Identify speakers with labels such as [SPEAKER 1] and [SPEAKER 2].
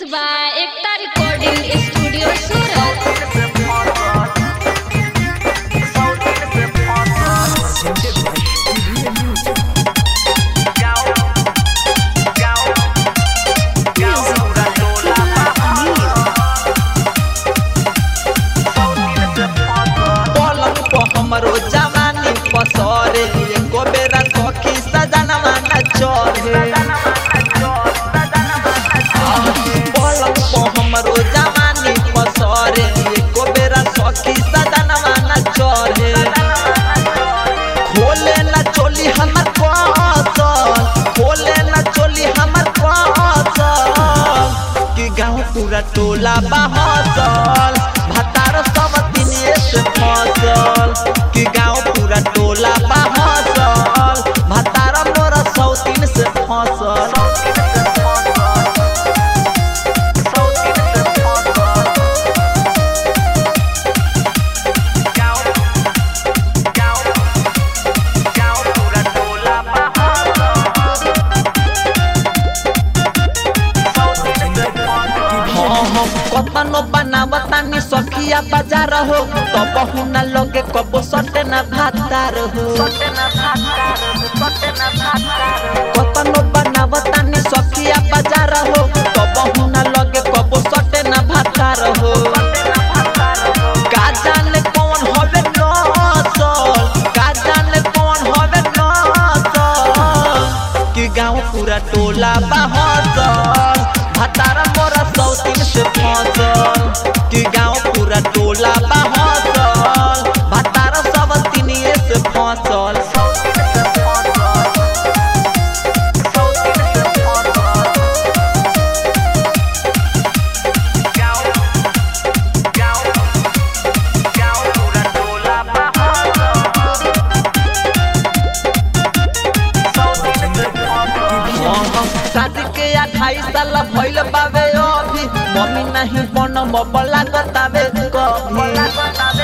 [SPEAKER 1] by Ekta Recording Studio Surat.
[SPEAKER 2] हमरो जवानी पसरे एको बेरा सखी सजनवा न चढ़े पलंग पे हमरो जवानी पसरे एको बेरा सखी सजनवा न चढ़े खोले न चोली हमर कसल खोले न चोली हमर कसल कि गाँव पूरा टोला बहसल भतार सब दिने से फसल कि गाँव पूरा टोला बहसल भतार मोरा सौतीन से फसल कतनो बनावतानी सखिया बाजार हो तो बहु न लगे कबो सटे न भातार हो कतनो बनावतानी सखिया बाजार हो तो बहु न लगे कबो सटे न भातार हो का जाने कौन होवे नसल का जाने कौन होवे नसल कि गाँव पूरा टोला बहसल भतार मोरा सौतीन से फसल कि गाँव पूरा टोला बहसल भतार सब तिनिए से फसल शादी के 28 साल भइल बावे अभी मम्मी नहीं बन लागतावे कभी